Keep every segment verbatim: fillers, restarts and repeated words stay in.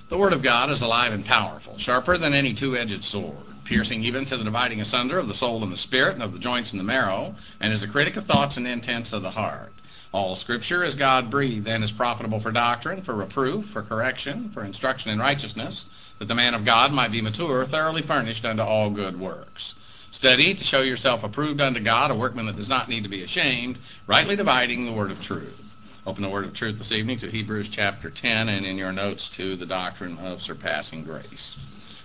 The Word of God is alive and powerful, sharper than any two-edged sword, piercing even to the dividing asunder of the soul and the spirit, and of the joints and the marrow, and is a critic of thoughts and intents of the heart. All Scripture is God-breathed and is profitable for doctrine, for reproof, for correction, for instruction in righteousness, that the man of God might be mature, thoroughly furnished unto all good works. Study to show yourself approved unto God, a workman that does not need to be ashamed, rightly dividing the word of truth. Open the word of truth this evening to Hebrews chapter ten, and in your notes to the doctrine of surpassing grace.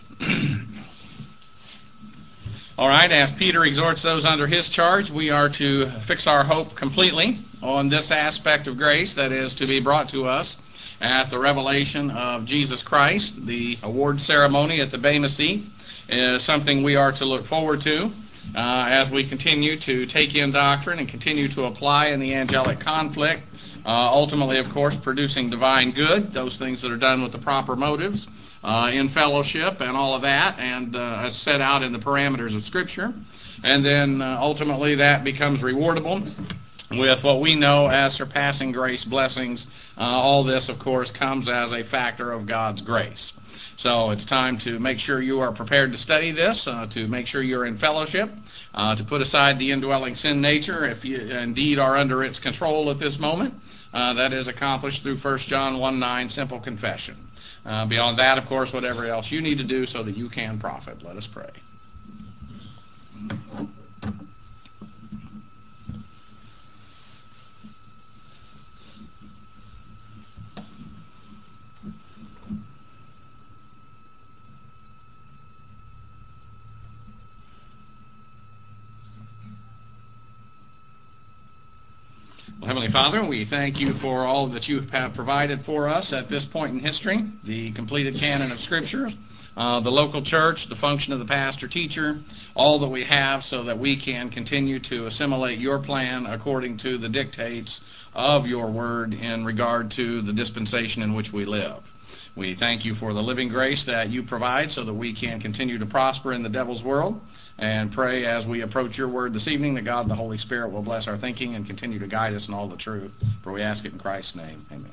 All right, as Peter exhorts those under his charge, we are to fix our hope completely on this aspect of grace that is to be brought to us at the revelation of Jesus Christ. The award ceremony at the Bema Seat is something we are to look forward to uh, as we continue to take in doctrine and continue to apply in the angelic conflict. Uh, ultimately, of course, producing divine good, those things that are done with the proper motives, uh, in fellowship and all of that, and uh, as set out in the parameters of Scripture. And then uh, ultimately that becomes rewardable with what we know as surpassing grace blessings. Uh, all this, of course, comes as a factor of God's grace. So it's time to make sure you are prepared to study this, uh, to make sure you're in fellowship, uh, to put aside the indwelling sin nature if you indeed are under its control at this moment. Uh, that is accomplished through First John one nine, simple confession. Uh, beyond that, of course, whatever else you need to do so that you can profit. Let us pray. Well, Heavenly Father, we thank you for all that you have provided for us at this point in history, the completed canon of Scripture, uh, the local church, the function of the pastor-teacher, all that we have so that we can continue to assimilate your plan according to the dictates of your word in regard to the dispensation in which we live. We thank you for the living grace that you provide so that we can continue to prosper in the devil's world, and pray as we approach your word this evening that God the Holy Spirit will bless our thinking and continue to guide us in all the truth. For we ask it in Christ's name. Amen.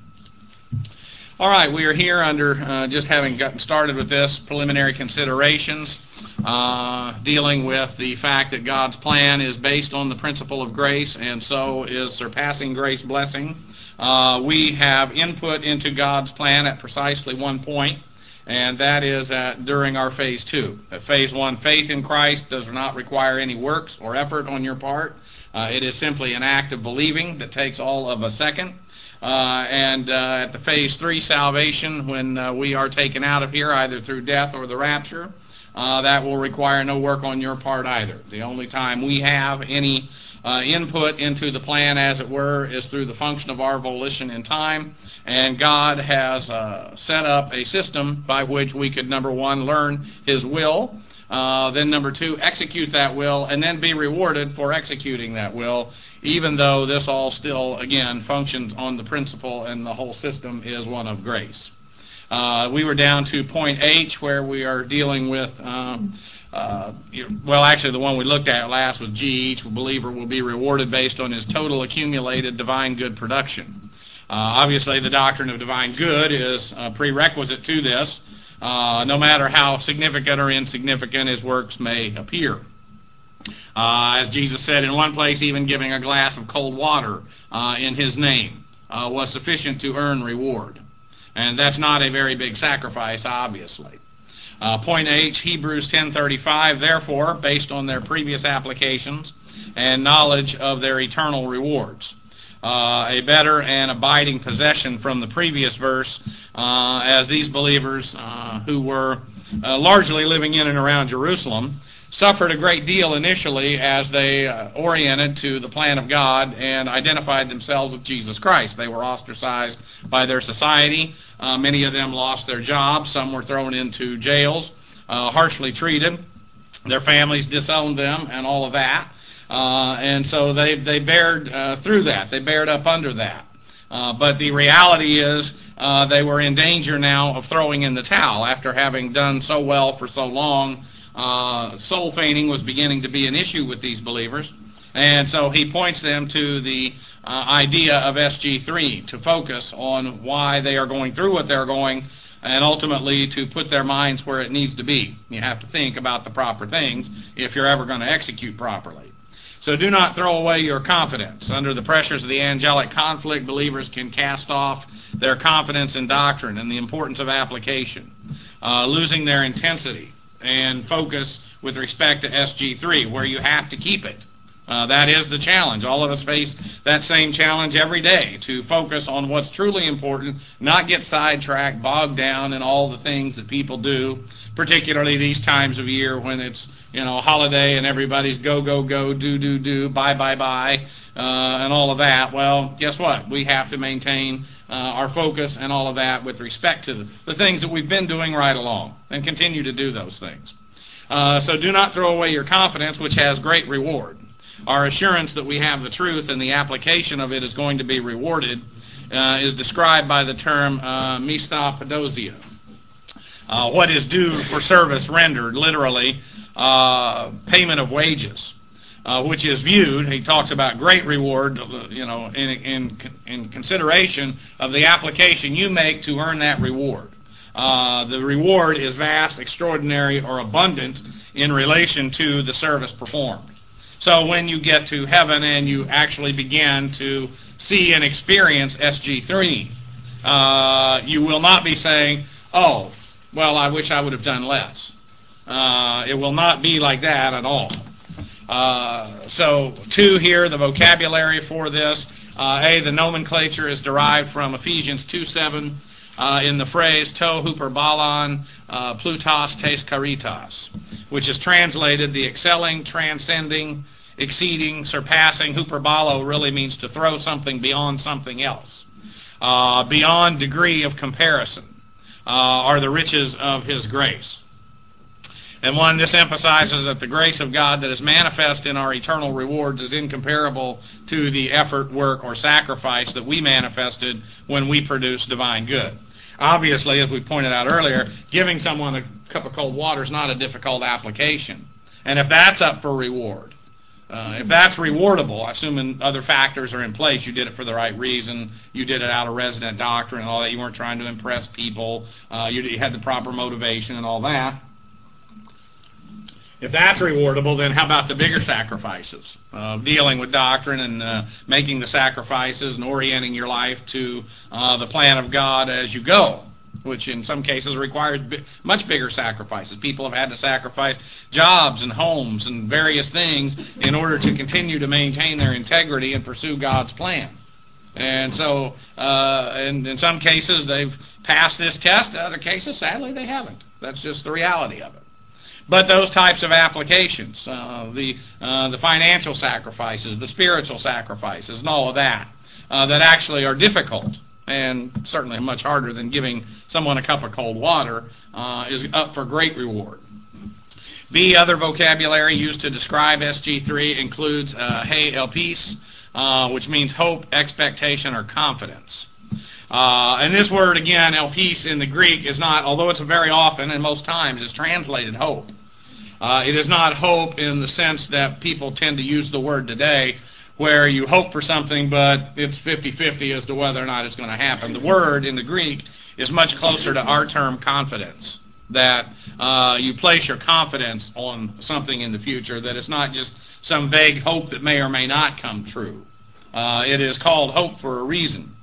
All right, we are here under uh, just having gotten started with this, preliminary considerations, uh, dealing with the fact that God's plan is based on the principle of grace, and so is surpassing grace blessing. Uh, we have input into God's plan at precisely one point, and that is at, during our phase two. At phase one, faith in Christ does not require any works or effort on your part. Uh, it is simply an act of believing that takes all of a second. Uh, and uh, at the phase three, salvation, when uh, we are taken out of here, either through death or the rapture, uh, that will require no work on your part either. The only time we have any uh, input into the plan, as it were, is through the function of our volition in time. And God has uh, set up a system by which we could, number one, learn His will, uh, then number two, execute that will, and then be rewarded for executing that will, even though this all still, again, functions on the principle and the whole system is one of grace. Uh, we were down to point H, where we are dealing with, um, uh, well, actually the one we looked at last was G. Each believer will be rewarded based on his total accumulated divine good production. Uh, obviously, the doctrine of divine good is a prerequisite to this, uh, no matter how significant or insignificant his works may appear. Uh, as Jesus said in one place, even giving a glass of cold water uh, in His name uh, was sufficient to earn reward. And that's not a very big sacrifice, obviously. Uh, point H, Hebrews ten thirty-five, therefore, based on their previous applications and knowledge of their eternal rewards. Uh, a better and abiding possession from the previous verse, uh, as these believers uh, who were uh, largely living in and around Jerusalem suffered a great deal initially as they uh, oriented to the plan of God and identified themselves with Jesus Christ. They were ostracized by their society. Uh, many of them lost their jobs. Some were thrown into jails, uh, harshly treated. Their families disowned them and all of that. Uh, and so they, they bared uh, through that. They bared up under that. Uh, but the reality is uh, they were in danger now of throwing in the towel after having done so well for so long. Uh, soul feigning was beginning to be an issue with these believers. And so he points them to the uh, idea of S G three, to focus on why they are going through what they're going and ultimately to put their minds where it needs to be. You have to think about the proper things if you're ever going to execute properly. So do not throw away your confidence. Under the pressures of the angelic conflict, believers can cast off their confidence in doctrine and the importance of application, uh, losing their intensity and focus with respect to S G three, where you have to keep it. Uh, that is the challenge. All of us face that same challenge every day, to focus on what's truly important, not get sidetracked, bogged down in all the things that people do, particularly these times of year when it's, you know, a holiday and everybody's go, go, go, do, do, do, bye, bye, bye, uh, and all of that. Well, guess what? We have to maintain uh, our focus and all of that with respect to the, the things that we've been doing right along, and continue to do those things. Uh, so do not throw away your confidence, which has great reward. Our assurance that we have the truth and the application of it is going to be rewarded uh, is described by the term uh, mistopodosia. Uh, what is due for service rendered, literally, uh, payment of wages, uh, which is viewed, he talks about great reward, you know, in, in, in consideration of the application you make to earn that reward. Uh, the reward is vast, extraordinary, or abundant in relation to the service performed. So when you get to heaven and you actually begin to see and experience S G three, uh, you will not be saying, oh, well, I wish I would have done less. Uh, it will not be like that at all. Uh, so, two here, the vocabulary for this. Uh, A, the nomenclature is derived from Ephesians two seven uh, in the phrase to huperbalon uh, plutos tes caritas, which is translated the excelling, transcending, exceeding, surpassing. Huperbalo really means to throw something beyond something else. Uh, beyond degree of comparison uh, are the riches of His grace. And one, this emphasizes that the grace of God that is manifest in our eternal rewards is incomparable to the effort, work, or sacrifice that we manifested when we produce divine good. Obviously, as we pointed out earlier, giving someone a cup of cold water is not a difficult application. And if that's up for reward, uh, if that's rewardable, assuming other factors are in place, you did it for the right reason, you did it out of resident doctrine and all that, you weren't trying to impress people, uh, you, you had the proper motivation and all that. If that's rewardable, then how about the bigger sacrifices? Uh, dealing with doctrine and uh, making the sacrifices and orienting your life to uh, the plan of God as you go, which in some cases requires bi- much bigger sacrifices. People have had to sacrifice jobs and homes and various things in order to continue to maintain their integrity and pursue God's plan. And so, uh, in, in some cases, they've passed this test. In other cases, sadly, they haven't. That's just the reality of it. But those types of applications, uh, the uh, the financial sacrifices, the spiritual sacrifices, and all of that, uh, that actually are difficult and certainly much harder than giving someone a cup of cold water, uh, is up for great reward. B, other vocabulary used to describe S G three includes uh, he elpis, uh, which means hope, expectation, or confidence. Uh, and this word, again, elpis in the Greek is not, although it's very often and most times is translated hope. Uh, it is not hope in the sense that people tend to use the word today, where you hope for something, but it's fifty-fifty as to whether or not it's going to happen. The word in the Greek is much closer to our term confidence, that uh, you place your confidence on something in the future, that it's not just some vague hope that may or may not come true. Uh, it is called hope for a reason.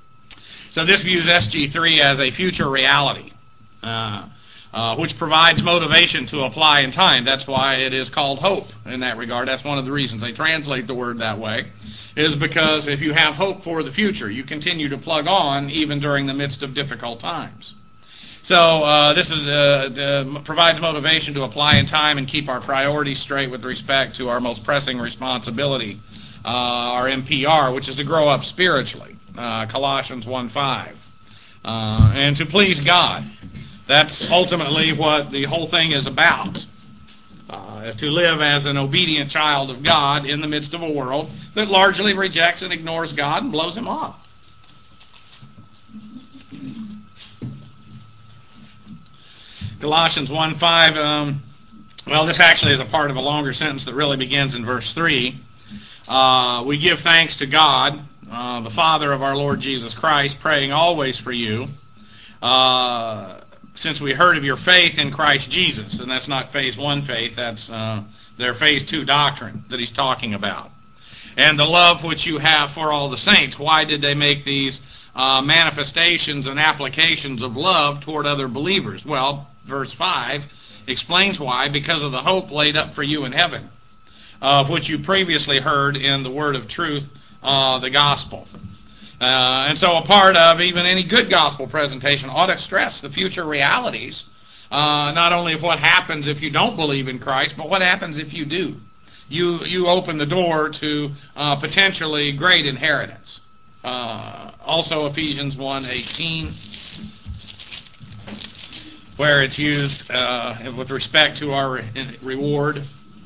So this views S G three as a future reality, uh, uh, which provides motivation to apply in time. That's why it is called hope in that regard. That's one of the reasons they translate the word that way, is because if you have hope for the future, you continue to plug on even during the midst of difficult times. So uh, this is uh, uh, provides motivation to apply in time and keep our priorities straight with respect to our most pressing responsibility, uh, our M P R, which is to grow up spiritually. Uh, Colossians one five, uh, and to please God. That's ultimately what the whole thing is about, uh, to live as an obedient child of God in the midst of a world that largely rejects and ignores God and blows Him off. Colossians one five, um, well, this actually is a part of a longer sentence that really begins in verse three. Uh, we give thanks to God, Uh, the Father of our Lord Jesus Christ, praying always for you, Uh, since we heard of your faith in Christ Jesus, and that's not phase one faith, that's uh, their phase two doctrine that he's talking about. And the love which you have for all the saints. Why did they make these uh, manifestations and applications of love toward other believers? Well, verse five explains why. Because of the hope laid up for you in heaven, of which you previously heard in the word of truth, uh, the gospel. Uh, and so a part of even any good gospel presentation ought to stress the future realities, uh, not only of what happens if you don't believe in Christ, but what happens if you do. You you open the door to uh, potentially great inheritance. Uh, also Ephesians one eighteen, where it's used uh, with respect to our re- reward.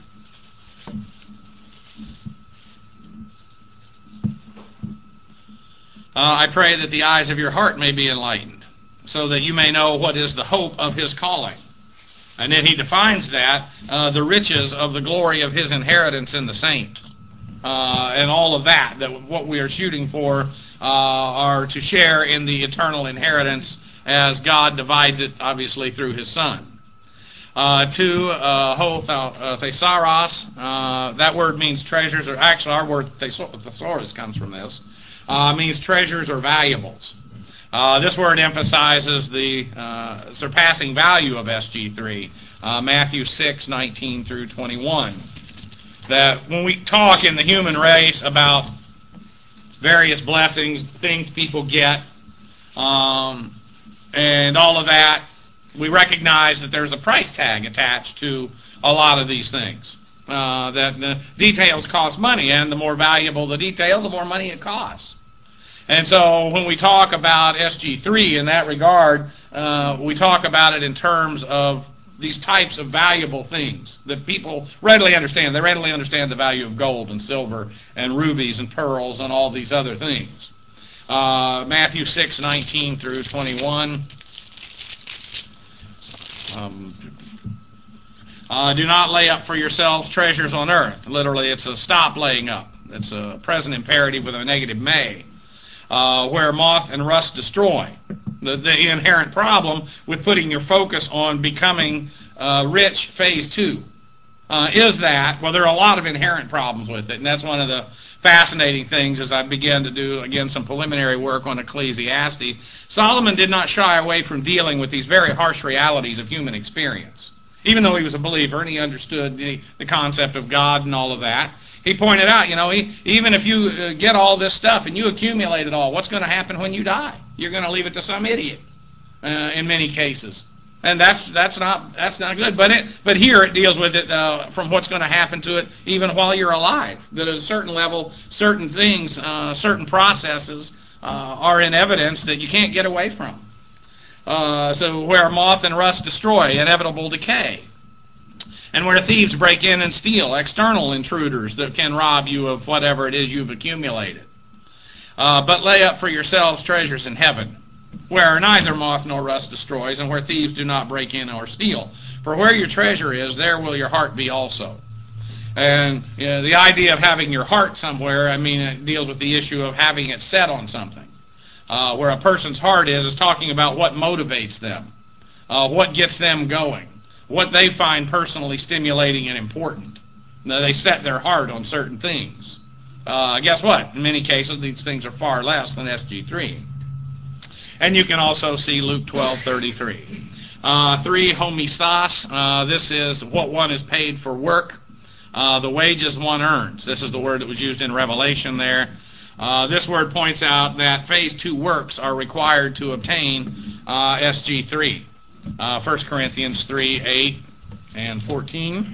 Uh, I pray that the eyes of your heart may be enlightened, so that you may know what is the hope of his calling. And then he defines that, uh, the riches of the glory of his inheritance in the saint. Uh, and all of that, that what we are shooting for uh, are to share in the eternal inheritance as God divides it, obviously, through his Son. Uh, two, uh, ho uh, thesaurus, uh, that word means treasures, or actually our word thesaurus comes from this. Uh, means treasures or valuables. Uh, this word emphasizes the uh, surpassing value of S G three, uh, Matthew six nineteen through twenty-one. That when we talk in the human race about various blessings, things people get, um, and all of that, we recognize that there's a price tag attached to a lot of these things. Uh, that the details cost money, and the more valuable the detail, the more money it costs. And so when we talk about S G three in that regard, uh, we talk about it in terms of these types of valuable things that people readily understand. They readily understand the value of gold and silver and rubies and pearls and all these other things. Uh, Matthew six nineteen through twenty-one. Um, uh, do not lay up for yourselves treasures on earth. Literally, it's a stop laying up. It's a present imperative with a negative may. Uh, where moth and rust destroy. The, the inherent problem with putting your focus on becoming uh, rich, phase two, uh, is that, well, there are a lot of inherent problems with it, and that's one of the fascinating things as I began to do, again, some preliminary work on Ecclesiastes. Solomon did not shy away from dealing with these very harsh realities of human experience. Even though he was a believer and he understood the, the concept of God and all of that, he pointed out, you know, he, even if you uh, get all this stuff and you accumulate it all, what's going to happen when you die? You're going to leave it to some idiot, uh, in many cases, and that's that's not that's not good. But it but here it deals with it uh, from what's going to happen to it even while you're alive. That at a certain level, certain things, uh, certain processes uh, are in evidence that you can't get away from. Uh, so where moth and rust destroy, inevitable decay. And where thieves break in and steal, external intruders that can rob you of whatever it is you've accumulated. Uh, but lay up for yourselves treasures in heaven, where neither moth nor rust destroys, and where thieves do not break in or steal. For where your treasure is, there will your heart be also. And you know, the idea of having your heart somewhere, I mean, it deals with the issue of having it set on something. Uh, where a person's heart is, is talking about what motivates them, uh, what gets them going, what they find personally stimulating and important. Now, they set their heart on certain things. Uh, guess what? In many cases, these things are far less than S G three. And you can also see Luke twelve thirty-three. Uh, three, homistas. Uh, this is what one is paid for work. Uh, the wages one earns. This is the word that was used in Revelation there. Uh, this word points out that phase two works are required to obtain uh, S G three. Uh, First Corinthians three, eight, and fourteen.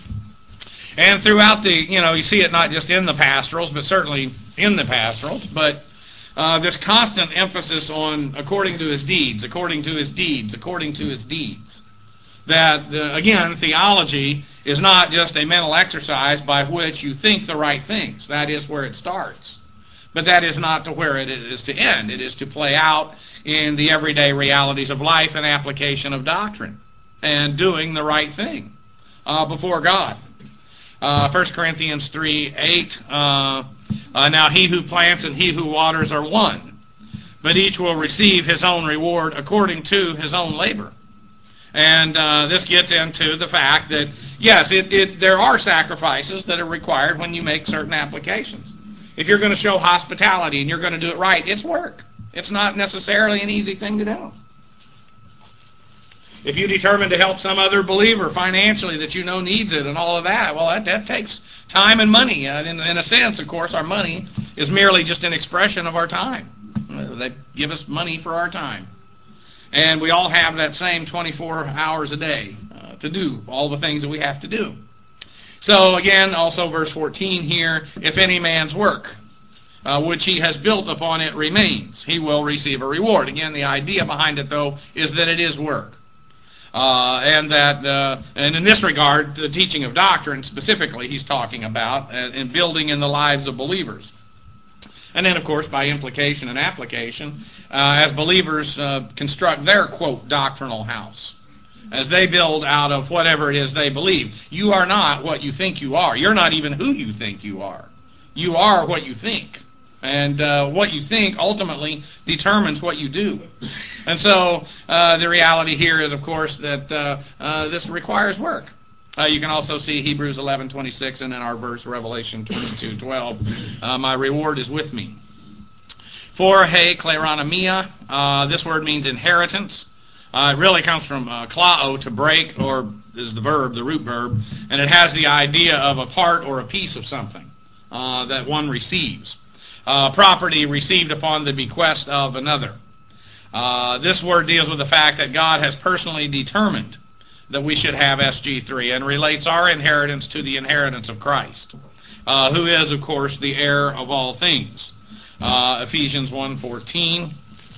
And throughout the, you know, you see it not just in the pastorals, but certainly in the pastorals, but uh, this constant emphasis on according to his deeds, according to his deeds, according to his deeds. That, uh, again, theology is not just a mental exercise by which you think the right things. That is where it starts. But that is not to where it is to end. It is to play out in the everyday realities of life and application of doctrine and doing the right thing uh, before God. Uh, First Corinthians three, eight, uh, uh, now he who plants and he who waters are one, but each will receive his own reward according to his own labor. And uh, this gets into the fact that, yes, it, it, there are sacrifices that are required when you make certain applications. If you're going to show hospitality and you're going to do it right, it's work. It's not necessarily an easy thing to do. If you determine to help some other believer financially that you know needs it and all of that, well, that, that takes time and money. Uh, in, in a sense, of course, our money is merely just an expression of our time. Uh, they give us money for our time. And we all have that same twenty-four hours a day uh, to do all the things that we have to do. So again, also verse fourteen here, if any man's work, uh, which he has built upon it remains, he will receive a reward. Again, the idea behind it, though, is that it is work. Uh, and that, uh, and in this regard, the teaching of doctrine specifically he's talking about, uh, in building in the lives of believers. And then, of course, by implication and application, uh, as believers uh, construct their, quote, doctrinal house, as they build out of whatever it is they believe. You are not what you think you are. You're not even who you think you are. You are what you think. And uh, what you think ultimately determines what you do. And so uh, the reality here is, of course, that uh, uh, this requires work. Uh, you can also see Hebrews eleven twenty-six, and in our verse Revelation twenty-two twelve. Uh, my reward is with me. For he kleronomia, uh, this word means inheritance. Uh, it really comes from uh, klao, to break, or is the verb, the root verb, and it has the idea of a part or a piece of something uh, that one receives. Uh, property received upon the bequest of another. Uh, this word deals with the fact that God has personally determined that we should have S G three, and relates our inheritance to the inheritance of Christ, uh, who is, of course, the heir of all things. Uh, Ephesians one fourteen.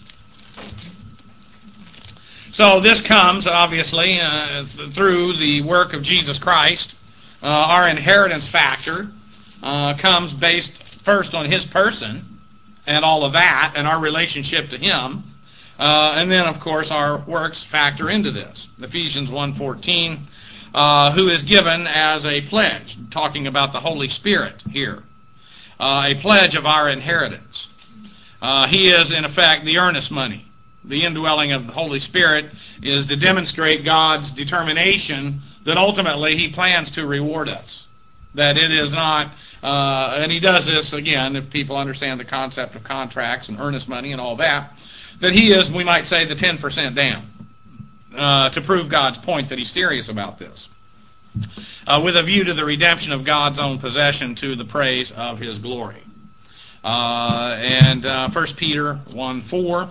So this comes, obviously, uh, through the work of Jesus Christ. Uh, our inheritance factor uh, comes based first on his person and all of that, and our relationship to him. Uh, and then, of course, our works factor into this. Ephesians one fourteen, uh, who is given as a pledge, talking about the Holy Spirit here, uh, a pledge of our inheritance. Uh, he is, in effect, the earnest money. The indwelling of the Holy Spirit is to demonstrate God's determination that ultimately he plans to reward us. That it is not, uh, and he does this, again, if people understand the concept of contracts and earnest money and all that, that he is, we might say, the ten percent down, uh, to prove God's point that he's serious about this, uh, with a view to the redemption of God's own possession to the praise of his glory. Uh, and uh, First Peter one four,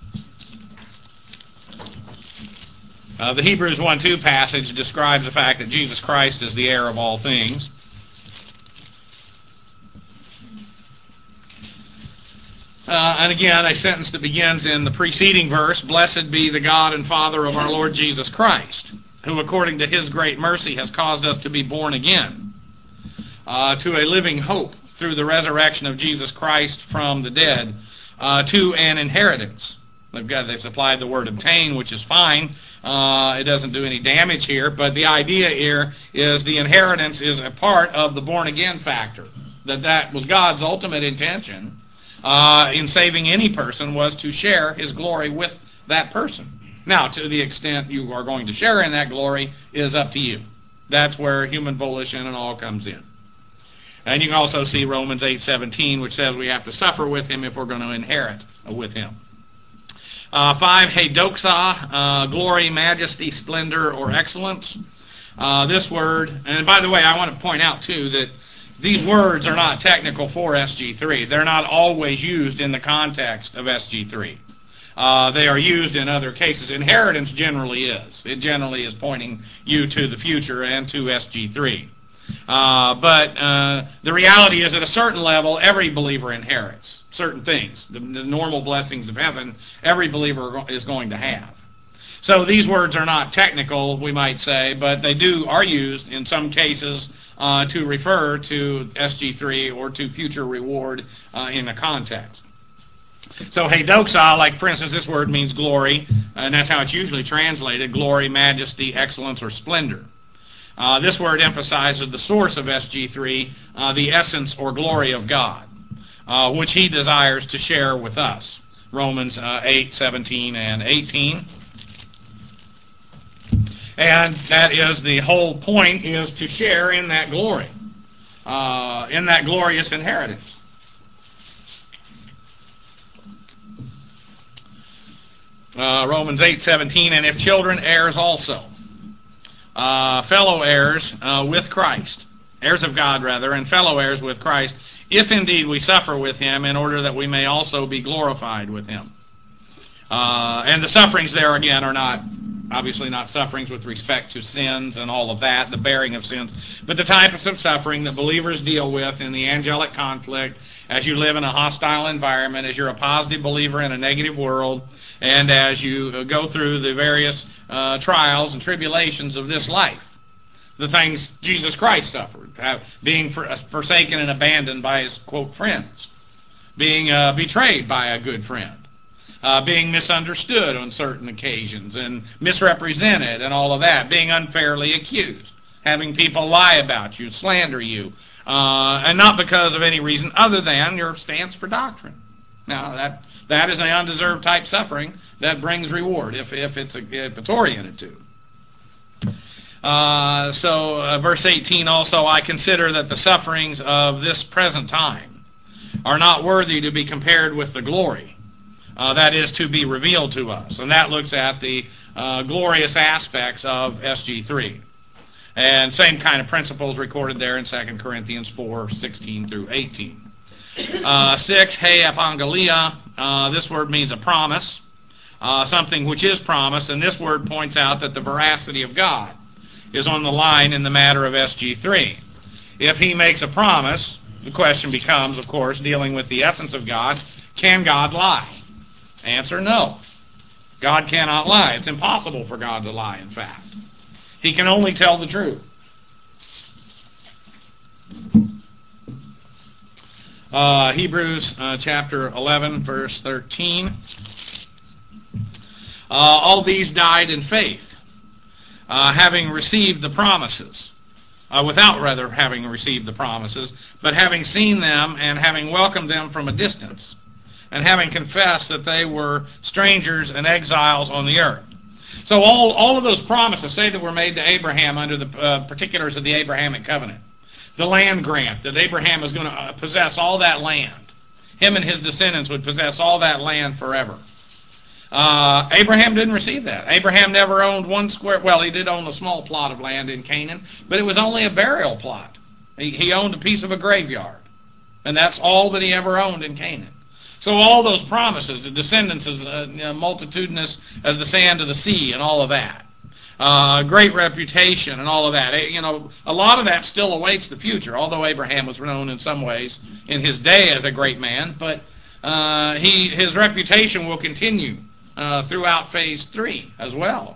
uh, the Hebrews one two passage describes the fact that Jesus Christ is the heir of all things. Uh, and again, a sentence that begins in the preceding verse, blessed be the God and Father of our Lord Jesus Christ, who according to his great mercy has caused us to be born again, uh, to a living hope through the resurrection of Jesus Christ from the dead, uh, to an inheritance. They've got, they've supplied the word obtain, which is fine. Uh, it doesn't do any damage here, but the idea here is the inheritance is a part of the born again factor, that that was God's ultimate intention. Uh, in saving any person, was to share his glory with that person. Now, to the extent you are going to share in that glory is up to you. That's where human volition and all comes in. And you can also see Romans eight seventeen, which says we have to suffer with him if we're going to inherit with him. Uh, five, heidoxa, uh, glory, majesty, splendor, or excellence. Uh, this word, and by the way, I want to point out, too, that these words are not technical for S G three. They're not always used in the context of S G three. Uh, they are used in other cases. Inheritance generally is. It generally is pointing you to the future and to S G three. Uh, but uh, the reality is, at a certain level, every believer inherits certain things. The, the normal blessings of heaven, every believer is going to have. So these words are not technical, we might say, but they do are used in some cases uh, to refer to S G three or to future reward uh, in a context. So heidoxa, like for instance, this word means glory, and that's how it's usually translated: glory, majesty, excellence, or splendor. Uh, this word emphasizes the source of S G three, uh, the essence or glory of God, uh, which he desires to share with us. Romans uh, eight, seventeen, and eighteen. And that is the whole point, is to share in that glory, uh, in that glorious inheritance. Uh, Romans eight, seventeen, and if children, heirs also, uh, fellow heirs uh, with Christ, heirs of God rather, and fellow heirs with Christ, if indeed we suffer with him, in order that we may also be glorified with him. Uh, and the sufferings there, again, are not, obviously not sufferings with respect to sins and all of that, the bearing of sins, but the types of suffering that believers deal with in the angelic conflict as you live in a hostile environment, as you're a positive believer in a negative world, and as you go through the various uh, trials and tribulations of this life. The things Jesus Christ suffered, being forsaken and abandoned by his, quote, friends, being uh, betrayed by a good friend, Uh, being misunderstood on certain occasions and misrepresented and all of that, being unfairly accused, having people lie about you, slander you, uh, and not because of any reason other than your stance for doctrine. Now, that that is an undeserved type suffering that brings reward if, if, it's, a, if it's oriented to. Uh, so, uh, verse eighteen also, I consider that the sufferings of this present time are not worthy to be compared with the glory Uh, that is to be revealed to us. And that looks at the uh, glorious aspects of S G three. And same kind of principles recorded there in Second Corinthians four, sixteen through eighteen. Uh, six, he epangelia. Uh, this word means a promise, uh, something which is promised. And this word points out that the veracity of God is on the line in the matter of S G three. If he makes a promise, the question becomes, of course, dealing with the essence of God, can God lie? Answer, no. God cannot lie. It's impossible for God to lie, in fact. He can only tell the truth. Uh, Hebrews uh, chapter eleven, verse thirteen. Uh, all these died in faith, uh, having received the promises. Uh, without, rather, having received the promises, but having seen them and having welcomed them from a distance, and having confessed that they were strangers and exiles on the earth. So all, all of those promises, say that were made to Abraham under the uh, particulars of the Abrahamic covenant. The land grant, that Abraham was going to possess all that land. Him and his descendants would possess all that land forever. Uh, Abraham didn't receive that. Abraham never owned one square, well, he did own a small plot of land in Canaan, but it was only a burial plot. He, he owned a piece of a graveyard. And that's all that he ever owned in Canaan. So all those promises, the descendants as uh, you know, multitudinous as the sand of the sea and all of that. Uh, great reputation and all of that. You know, a lot of that still awaits the future, although Abraham was known in some ways in his day as a great man. But uh, he his reputation will continue uh, throughout phase three as well.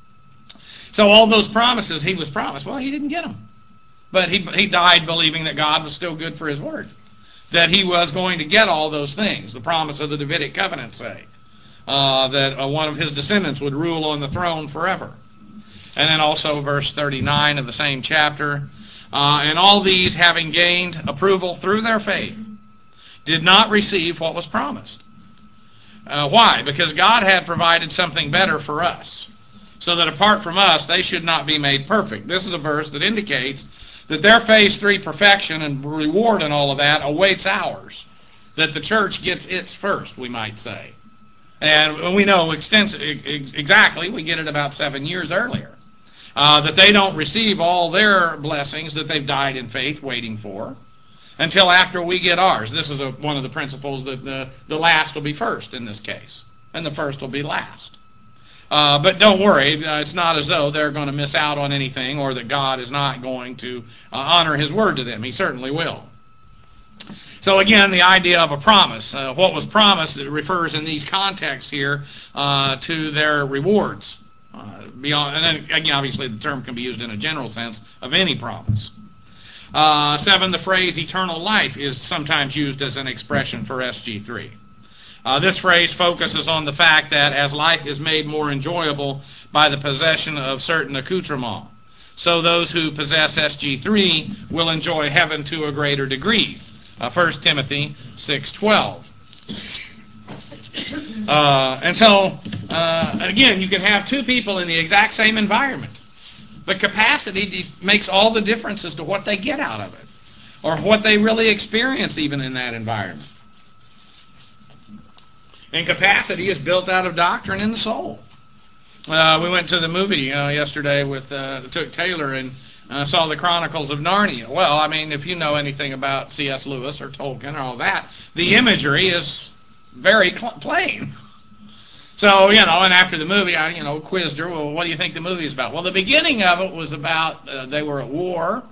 So all those promises he was promised, well, he didn't get them. But he, he died believing that God was still good for his word, that he was going to get all those things. The promise of the Davidic covenant say uh, that uh, one of his descendants would rule on the throne forever. And then also verse thirty-nine of the same chapter, uh, and all these, having gained approval through their faith, did not receive what was promised. Uh, why? Because God had provided something better for us, so that apart from us, they should not be made perfect. This is a verse that indicates that their phase three perfection and reward and all of that awaits ours. That the church gets its first, we might say. And we know extensive, exactly, we get it about seven years earlier. Uh, that they don't receive all their blessings that they've died in faith waiting for until after we get ours. This is a, one of the principles that the, the last will be first in this case, and the first will be last. Uh, but don't worry, uh, it's not as though they're going to miss out on anything or that God is not going to uh, honor his word to them. He certainly will. So again, the idea of a promise. Uh, what was promised, it refers in these contexts here uh, to their rewards. Uh, beyond, and then again, obviously the term can be used in a general sense of any promise. Uh, seven, the phrase eternal life is sometimes used as an expression for S G three. Uh, this phrase focuses on the fact that as life is made more enjoyable by the possession of certain accoutrements, so those who possess S G three will enjoy heaven to a greater degree. Uh, First Timothy six twelve. Uh, and so, uh, again, you can have two people in the exact same environment. But capacity makes all the difference as to what they get out of it, or what they really experience even in that environment. And capacity is built out of doctrine in the soul. Uh, we went to the movie uh, yesterday with uh, took Taylor and uh, saw the Chronicles of Narnia. Well, I mean, if you know anything about C S Lewis or Tolkien or all that, the imagery is very cl- plain. So, you know, and after the movie, I, you know, quizzed her, well, what do you think the movie is about? Well, the beginning of it was about uh, they were at war,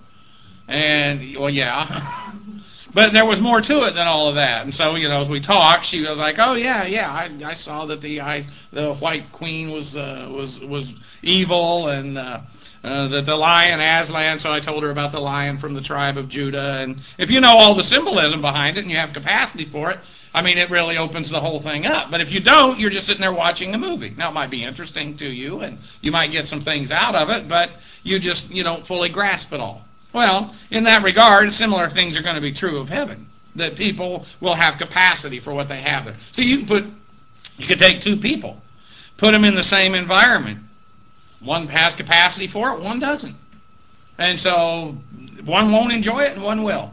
and, well, yeah. But there was more to it than all of that. And so, you know, as we talked, she was like, oh, yeah, yeah, I, I saw that the I, the White Queen was uh, was was evil, and uh, uh, that the lion, Aslan, so I told her about the lion from the tribe of Judah. And if you know all the symbolism behind it and you have capacity for it, I mean, it really opens the whole thing up. But if you don't, you're just sitting there watching a movie. Now, it might be interesting to you, and you might get some things out of it, but you just, you don't fully grasp it all. Well, in that regard, similar things are going to be true of heaven, that people will have capacity for what they have there. So you can put, you could take two people, put them in the same environment. One has capacity for it, one doesn't. And so one won't enjoy it and one will.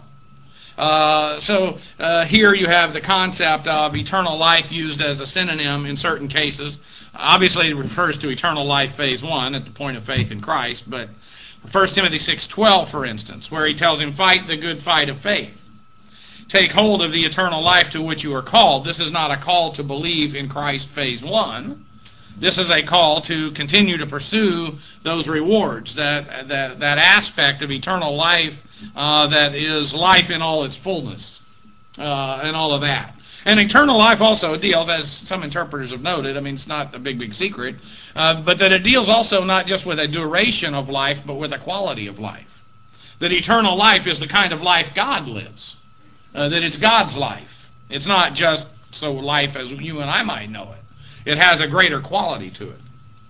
Uh, so uh, here you have the concept of eternal life used as a synonym in certain cases. Obviously, it refers to eternal life phase one at the point of faith in Christ, but First Timothy six twelve, for instance, where he tells him, fight the good fight of faith. Take hold of the eternal life to which you are called. This is not a call to believe in Christ phase one. This is a call to continue to pursue those rewards, that that, that aspect of eternal life uh, that is life in all its fullness, uh, and all of that. And eternal life also deals, as some interpreters have noted, I mean, it's not a big, big secret, uh, but that it deals also not just with a duration of life, but with a quality of life. That eternal life is the kind of life God lives. Uh, that it's God's life. It's not just so life as you and I might know it. It has a greater quality to it.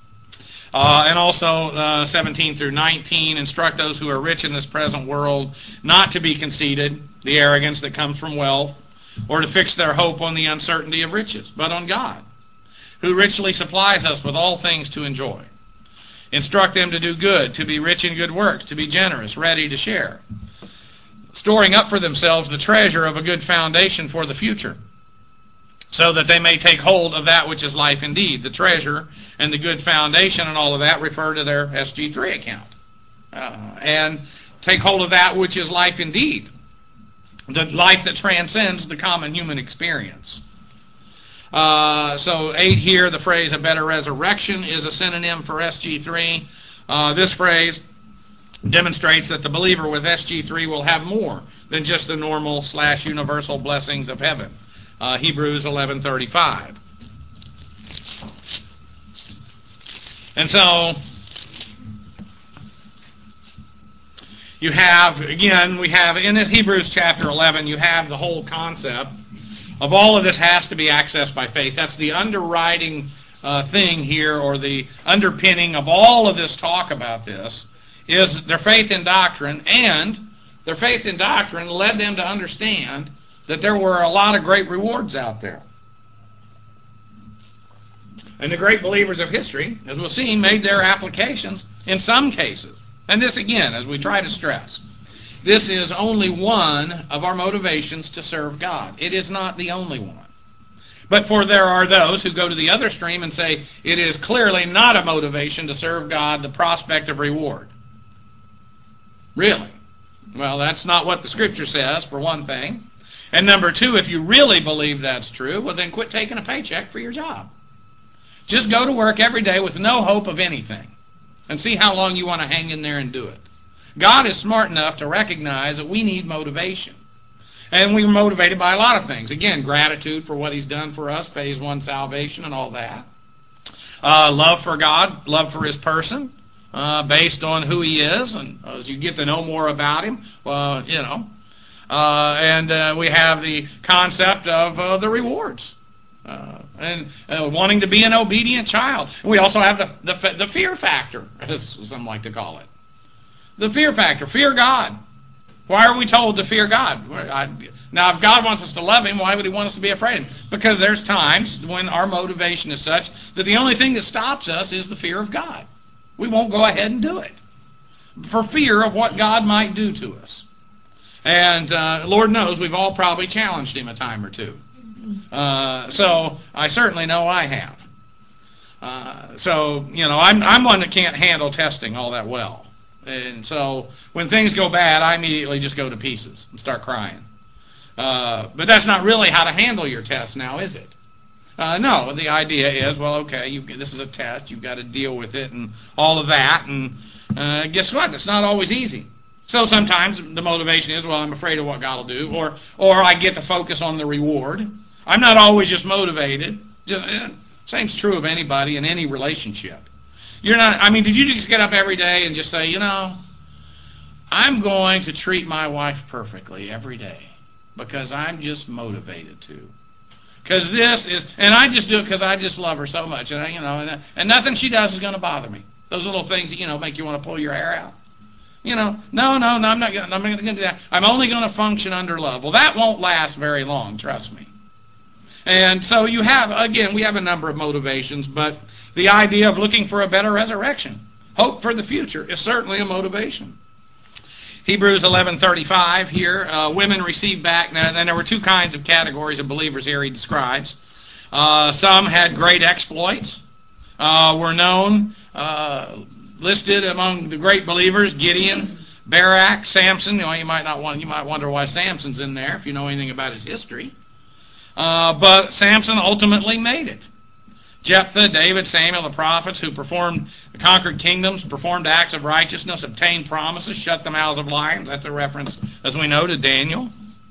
Uh, and also, uh, seventeen through nineteen, instruct those who are rich in this present world not to be conceited, the arrogance that comes from wealth, or to fix their hope on the uncertainty of riches, but on God, who richly supplies us with all things to enjoy. Instruct them to do good, to be rich in good works, to be generous, ready to share, storing up for themselves the treasure of a good foundation for the future, so that they may take hold of that which is life indeed. The treasure and the good foundation and all of that refer to their S G three account. Uh, and take hold of that which is life indeed. The life that transcends the common human experience. Uh, so eight here, the phrase a better resurrection is a synonym for S G three. Uh, this phrase demonstrates that the believer with S G three will have more than just the normal slash universal blessings of heaven. Uh, Hebrews eleven thirty-five. And so you have, again, we have in Hebrews chapter eleven, you have the whole concept of all of this has to be accessed by faith. That's the underwriting uh, thing here, or the underpinning of all of this talk about this, is their faith in doctrine, and their faith in doctrine led them to understand that there were a lot of great rewards out there. And the great believers of history, as we'll see, made their applications in some cases. And this, again, as we try to stress, this is only one of our motivations to serve God. It is not the only one. But for there are those who go to the other extreme and say it is clearly not a motivation to serve God, the prospect of reward. Really? Well, that's not what the Scripture says, for one thing. And number two, if you really believe that's true, well then quit taking a paycheck for your job. Just go to work every day with no hope of anything, and see how long you want to hang in there and do it. God is smart enough to recognize that we need motivation. And we're motivated by a lot of things. Again, gratitude for what He's done for us, phase one salvation and all that. Uh, love for God, love for His person, uh, based on who He is. And as you get to know more about Him, well, you know. Uh, and uh, we have the concept of uh, the rewards. Uh, and uh, wanting to be an obedient child. And we also have the, the, the fear factor, as some like to call it. The fear factor. Fear God. Why are we told to fear God? I, now, if God wants us to love Him, why would He want us to be afraid of Him? Because there's times when our motivation is such that the only thing that stops us is the fear of God. We won't go ahead and do it for fear of what God might do to us. And uh, Lord knows we've all probably challenged Him a time or two. Uh, so I certainly know I have. Uh, so, you know, I'm, I'm one that can't handle testing all that well. And so when things go bad, I immediately just go to pieces and start crying. Uh, but that's not really how to handle your test now, is it? Uh, no, the idea is, well, okay, you, this is a test. You've got to deal with it and all of that. And uh, guess what? It's not always easy. So sometimes the motivation is, well, I'm afraid of what God will do. Or, or I get to focus on the reward. I'm not always just motivated. Just, eh, same's true of anybody in any relationship. You're not, I mean, did you just get up every day and just say, you know, I'm going to treat my wife perfectly every day because I'm just motivated to. Because this is, and I just do it because I just love her so much, and I, you know, and, and nothing she does is going to bother me. Those little things that, you know, make you want to pull your hair out. You know, no, no, no, I'm not going to do that. I'm only going to function under love. Well, that won't last very long, trust me. And so you have, again, we have a number of motivations, but the idea of looking for a better resurrection, hope for the future, is certainly a motivation. Hebrews eleven thirty-five here, uh, women receive back. Now, then there were two kinds of categories of believers here he describes. Uh, some had great exploits, uh, were known, uh, listed among the great believers, Gideon, Barak, Samson. You know, you might not want, you might wonder why Samson's in there if you know anything about his history. Uh, but Samson ultimately made it. Jephthah, David, Samuel, the prophets who performed, conquered kingdoms, performed acts of righteousness, obtained promises, shut the mouths of lions. That's a reference, as we know, to Daniel.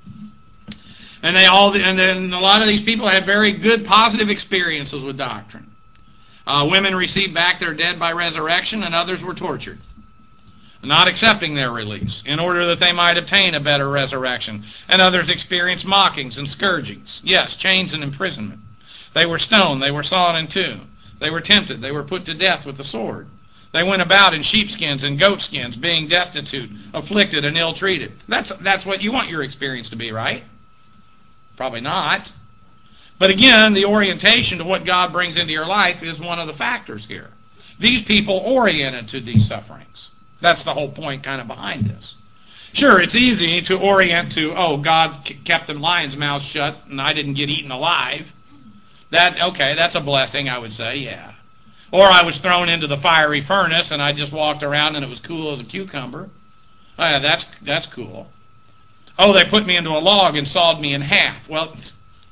And they all, and then a lot of these people had very good, positive experiences with doctrine. Uh, women received back their dead by resurrection, and others were tortured, not accepting their release, in order that they might obtain a better resurrection. And others experienced mockings and scourgings. Yes, chains and imprisonment. They were stoned. They were sawn in two. They were tempted. They were put to death with the sword. They went about in sheepskins and goatskins, being destitute, afflicted, and ill-treated. That's, that's what you want your experience to be, right? Probably not. But again, the orientation to what God brings into your life is one of the factors here. These people oriented to these sufferings. That's the whole point kind of behind this. Sure, it's easy to orient to, oh, God kept the lion's mouth shut and I didn't get eaten alive. That, okay, that's a blessing, I would say, yeah. Or I was thrown into the fiery furnace and I just walked around and it was cool as a cucumber. Oh, yeah, that's, that's cool. Oh, they put me into a log and sawed me in half. Well, it's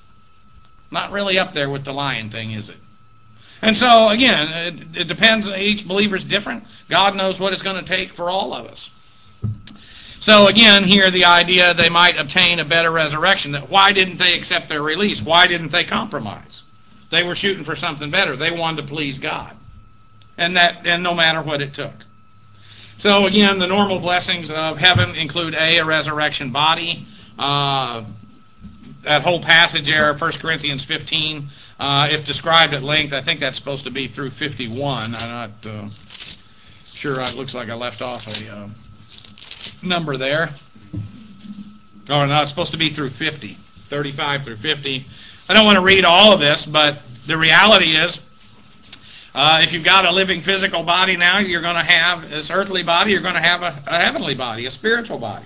not really up there with the lion thing, is it? And so, again, it, it depends. Each believer's different. God knows what it's going to take for all of us. So, again, here the idea they might obtain a better resurrection. That why didn't they accept their release? Why didn't they compromise? They were shooting for something better. They wanted to please God. And that, and no matter what it took. So, again, the normal blessings of heaven include A, a resurrection body. Uh, that whole passage there, First Corinthians fifteen, uh, it's described at length. I think that's supposed to be through fifty-one. I'm not uh, sure. It looks like I left off a uh, number there. Oh, no, it's supposed to be through fifty, thirty-five through fifty. I don't want to read all of this, but the reality is, uh, if you've got a living physical body now, you're going to have this earthly body, you're going to have a, a heavenly body, a spiritual body.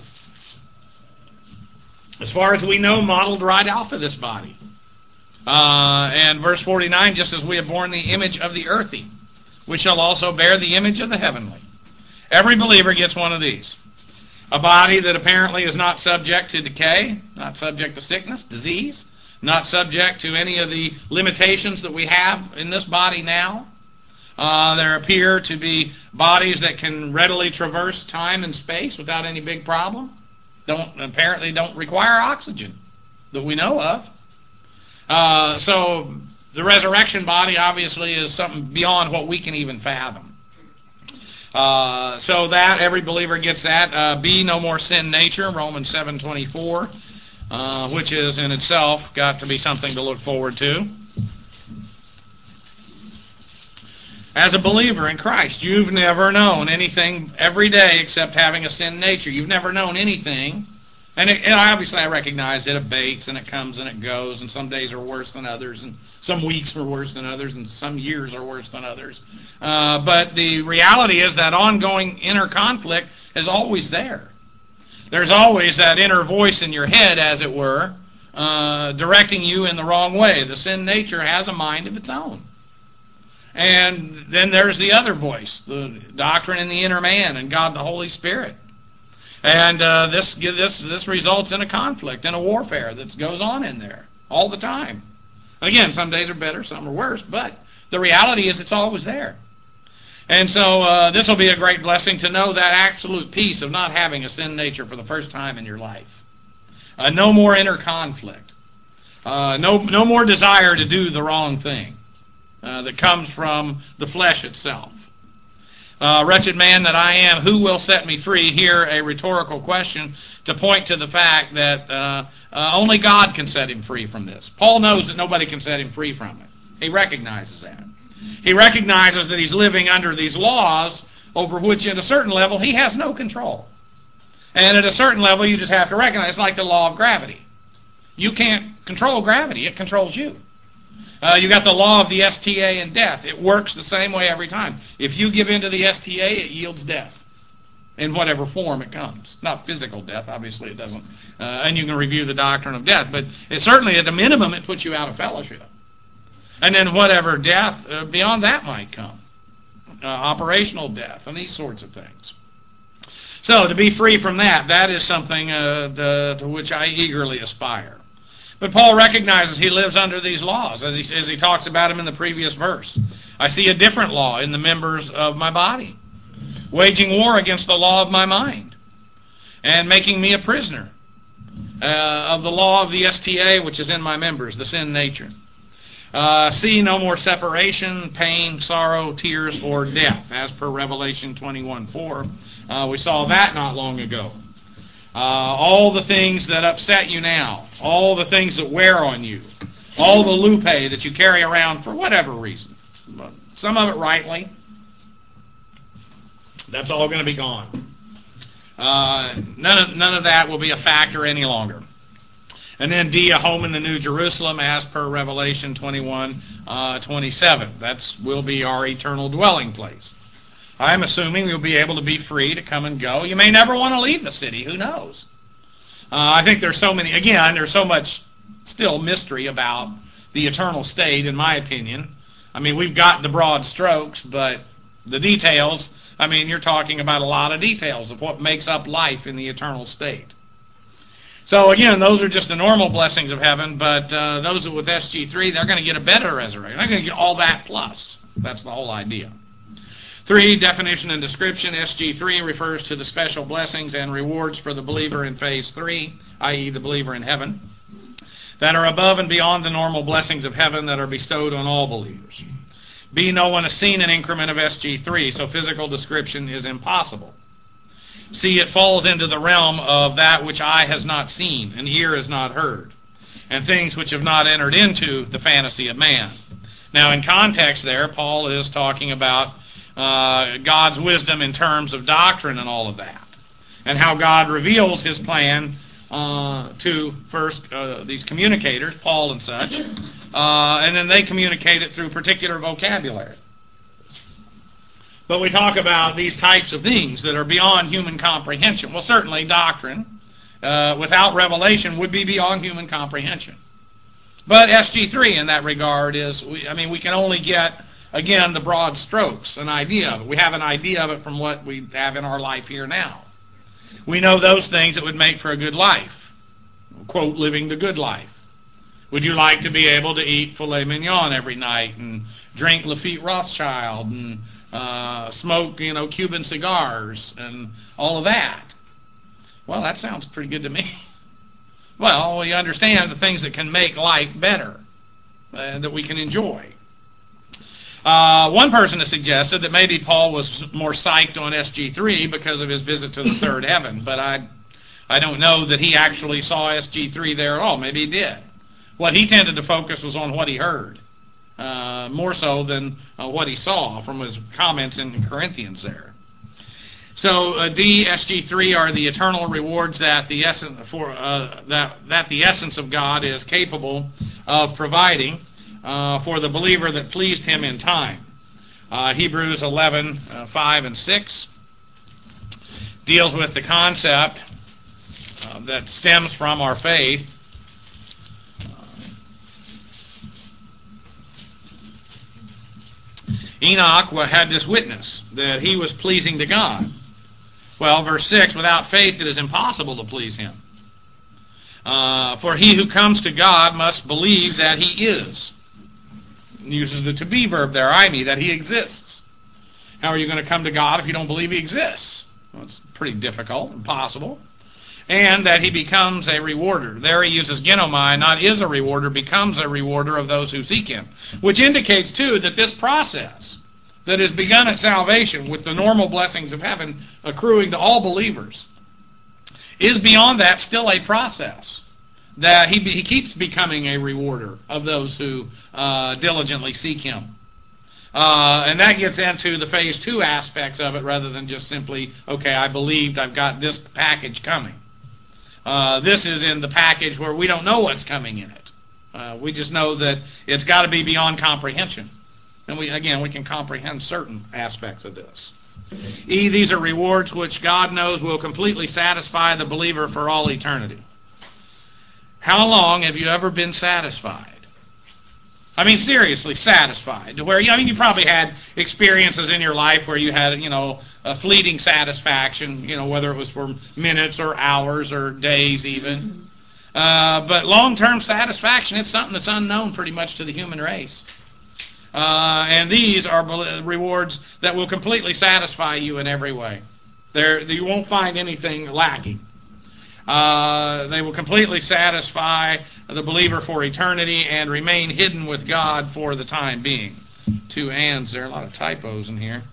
As far as we know, modeled right off of this body. Uh, and verse forty-nine, just as we have borne the image of the earthy, we shall also bear the image of the heavenly. Every believer gets one of these. A body that apparently is not subject to decay, not subject to sickness, disease, not subject to any of the limitations that we have in this body now. Uh, there appear to be bodies that can readily traverse time and space without any big problem. Don't apparently don't require oxygen that we know of. Uh, so the resurrection body obviously is something beyond what we can even fathom. Uh, so that every believer gets that. Uh, B, no more sin nature, Romans seven twenty-four, uh, which is in itself got to be something to look forward to. As a believer in Christ, you've never known anything every day except having a sin nature. You've never known anything. And, it, and obviously I recognize it abates and it comes and it goes, and some days are worse than others, and some weeks are worse than others, and some years are worse than others. Uh, but the reality is that ongoing inner conflict is always there. There's always that inner voice in your head, as it were, uh, directing you in the wrong way. The sin nature has a mind of its own. And then there's the other voice, the doctrine in the inner man and God the Holy Spirit. And uh, this this this results in a conflict and a warfare that goes on in there all the time. Again, some days are better, some are worse, but the reality is it's always there. And so uh, this will be a great blessing to know that absolute peace of not having a sin nature for the first time in your life. Uh, no more inner conflict. Uh, no, no more desire to do the wrong thing uh, that comes from the flesh itself. Uh, wretched man that I am, who will set me free? Here a rhetorical question to point to the fact that uh, uh, only God can set him free from this. Paul knows that nobody can set him free from it. He recognizes that. He recognizes that he's living under these laws over which at a certain level he has no control. And at a certain level you just have to recognize it's like the law of gravity. You can't control gravity, it controls you. Uh, you got the law of the S T A and death. It works the same way every time. If you give in to the S T A, it yields death in whatever form it comes. Not physical death, obviously it doesn't. Uh, and you can review the doctrine of death. But it certainly, at a minimum, it puts you out of fellowship. And then whatever death uh, beyond that might come. Uh, operational death and these sorts of things. So to be free from that, that is something uh, to, to which I eagerly aspire. But Paul recognizes he lives under these laws, as he, as he talks about them in the previous verse. I see a different law in the members of my body, waging war against the law of my mind, and making me a prisoner uh, of the law of the S T A, which is in my members, the sin nature. Uh, see no more separation, pain, sorrow, tears, or death, as per Revelation twenty-one four. Uh, we saw that not long ago. Uh, all the things that upset you now, all the things that wear on you, all the lupe that you carry around for whatever reason, some of it rightly, that's all going to be gone. Uh, none of, none of that will be a factor any longer. And then D, a home in the New Jerusalem, as per Revelation twenty-one twenty-seven. That's will be our eternal dwelling place. I'm assuming you'll be able to be free to come and go. You may never want to leave the city. Who knows? Uh, I think there's so many, again, there's so much still mystery about the eternal state, in my opinion. I mean, we've got the broad strokes, but the details, I mean, you're talking about a lot of details of what makes up life in the eternal state. So, again, those are just the normal blessings of heaven, but uh, those with S G three, they're going to get a better resurrection. They're going to get all that plus. That's the whole idea. Three, definition and description. S G three refers to the special blessings and rewards for the believer in phase three, that is the believer in heaven, that are above and beyond the normal blessings of heaven that are bestowed on all believers. B, no one has seen an increment of S G three, so physical description is impossible. C, it falls into the realm of that which eye has not seen and ear has not heard, and things which have not entered into the fantasy of man. Now, in context there, Paul is talking about Uh, God's wisdom in terms of doctrine and all of that, and how God reveals his plan uh, to first uh, these communicators, Paul and such, uh, and then they communicate it through particular vocabulary. But we talk about these types of things that are beyond human comprehension. Well, certainly doctrine uh, without revelation would be beyond human comprehension. But S G three in that regard is, I mean, we can only get, again, the broad strokes, an idea of it. We have an idea of it from what we have in our life here now. We know those things that would make for a good life. Quote, living the good life. Would you like to be able to eat filet mignon every night and drink Lafitte Rothschild and uh, smoke, you know, Cuban cigars and all of that? Well, that sounds pretty good to me. Well, you understand the things that can make life better, uh, that we can enjoy. Uh, one person has suggested that maybe Paul was more psyched on S G three because of his visit to the third heaven, but I, I don't know that he actually saw S G three there at all. Maybe he did. What he tended to focus was on what he heard uh, more so than uh, what he saw from his comments in Corinthians there. So uh, D, S G three are the eternal rewards that the essence for uh, that that the essence of God is capable of providing uh, for the believer that pleased Him in time. Uh, Hebrews eleven, uh, five and six deals with the concept uh, that stems from our faith. Enoch had this witness that he was pleasing to God. Well, verse six, without faith it is impossible to please Him. Uh, for he who comes to God must believe that He is. It uses the to be verb there, I me, that He exists. How are you going to come to God if you don't believe He exists? Well, it's pretty difficult, impossible. And that He becomes a rewarder. There he uses genomai, not is a rewarder, becomes a rewarder of those who seek Him. Which indicates, too, that this process that is begun at salvation with the normal blessings of heaven accruing to all believers is beyond that still a process. That He, he keeps becoming a rewarder of those who uh, diligently seek Him. Uh, and that gets into the phase two aspects of it rather than just simply, okay, I believed, I've got this package coming. Uh, this is in the package where we don't know what's coming in it. Uh, we just know that it's got to be beyond comprehension. And we again, we can comprehend certain aspects of this. E, these are rewards which God knows will completely satisfy the believer for all eternity. How long have you ever been satisfied? I mean, seriously, satisfied. To where, I mean, you probably had experiences in your life where you had, you know, a fleeting satisfaction, you know, whether it was for minutes or hours or days even. Uh, but long-term satisfaction, it's something that's unknown pretty much to the human race. Uh, and these are rewards that will completely satisfy you in every way. There, you won't find anything lacking. Uh, they will completely satisfy the believer for eternity and remain hidden with God for the time being. Two ands there, a lot of typos in here.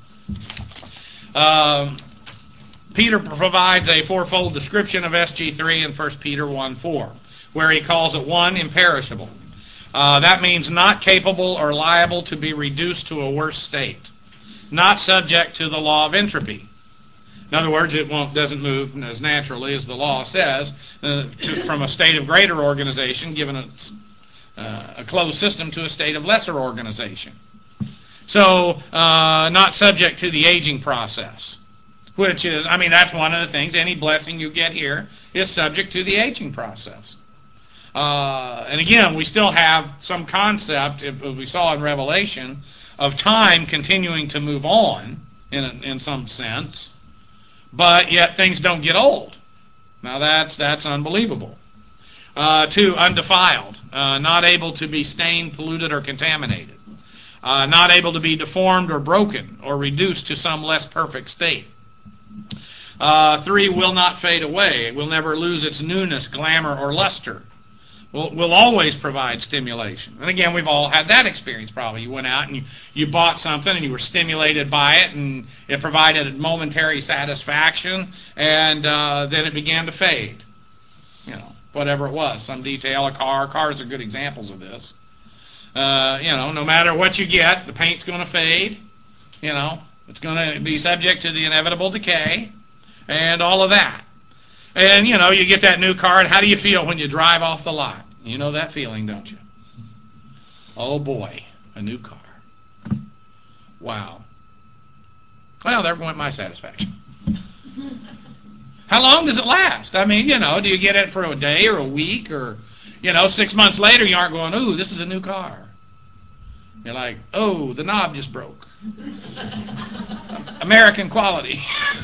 Uh, Peter provides a fourfold description of S G three in First Peter one four, where he calls it one, imperishable. Uh, that means not capable or liable to be reduced to a worse state. Not subject to the law of entropy. In other words, it won't, doesn't move as naturally as the law says uh, to, from a state of greater organization, given a, uh, a closed system, to a state of lesser organization. So, uh, not subject to the aging process, which is, I mean, that's one of the things. Any blessing you get here is subject to the aging process. Uh, and again, we still have some concept, if, if we saw in Revelation, of time continuing to move on in, a, in some sense, but yet things don't get old. Now that's that's unbelievable. Uh, two, undefiled, uh, not able to be stained, polluted, or contaminated. Uh, not able to be deformed or broken or reduced to some less perfect state. Uh, three, will not fade away. It will never lose its newness, glamour, or luster. Will will always provide stimulation. And again, we've all had that experience probably. You went out and you, you bought something and you were stimulated by it and it provided momentary satisfaction, and uh, then it began to fade. You know, whatever it was, some detail, a car. Cars are good examples of this. Uh, you know, no matter what you get, the paint's going to fade. You know, it's going to be subject to the inevitable decay and all of that. And, you know, you get that new car, and how do you feel when you drive off the lot? You know that feeling, don't you? Oh, boy, a new car. Wow. Well, there went my satisfaction. How long does it last? I mean, you know, do you get it for a day or a week or, you know, six months later you aren't going, ooh, this is a new car. You're like, oh, the knob just broke. American quality.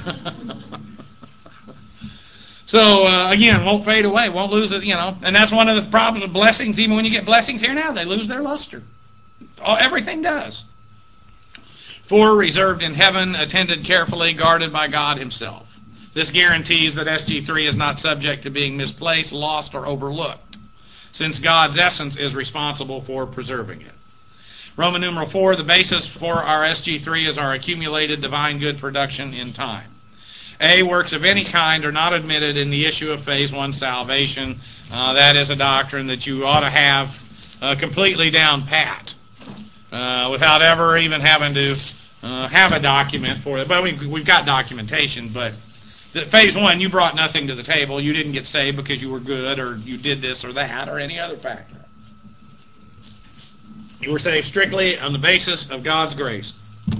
So, uh, again, won't fade away, won't lose it, you know. And that's one of the problems with blessings. Even when you get blessings here now, they lose their luster. All, everything does. Four, reserved in heaven, attended carefully, guarded by God Himself. This guarantees that S G three is not subject to being misplaced, lost, or overlooked, since God's essence is responsible for preserving it. Roman numeral four, the basis for our S G three is our accumulated divine good production in time. A, works of any kind are not admitted in the issue of phase one salvation. Uh, that is a doctrine that you ought to have uh, completely down pat. uh, without ever even having to uh, have a document for it. But we, we've got documentation, but the, phase one, you brought nothing to the table. You didn't get saved because you were good or you did this or that or any other factor. You were saved strictly on the basis of God's grace.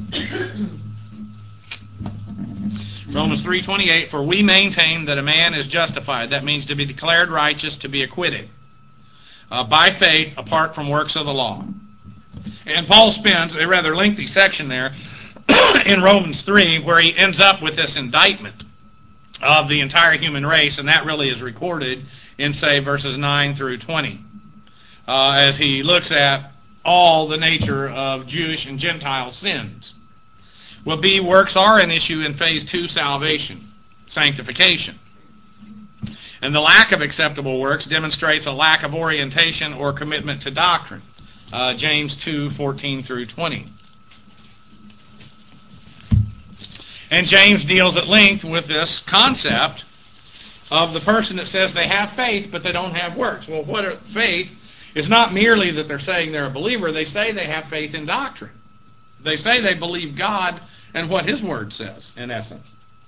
Romans three twenty-eight, for we maintain that a man is justified. That means to be declared righteous, to be acquitted, uh, by faith apart from works of the law. And Paul spends a rather lengthy section there in Romans three where he ends up with this indictment of the entire human race, and that really is recorded in, say, verses nine through twenty, uh, as he looks at all the nature of Jewish and Gentile sins. Well, B, works are an issue in phase two salvation, sanctification. And the lack of acceptable works demonstrates a lack of orientation or commitment to doctrine. Uh, James two fourteen through twenty. And James deals at length with this concept of the person that says they have faith, but they don't have works. Well, what are faith? It's not merely that they're saying they're a believer. They say they have faith in doctrine. They say they believe God and what His Word says, in essence.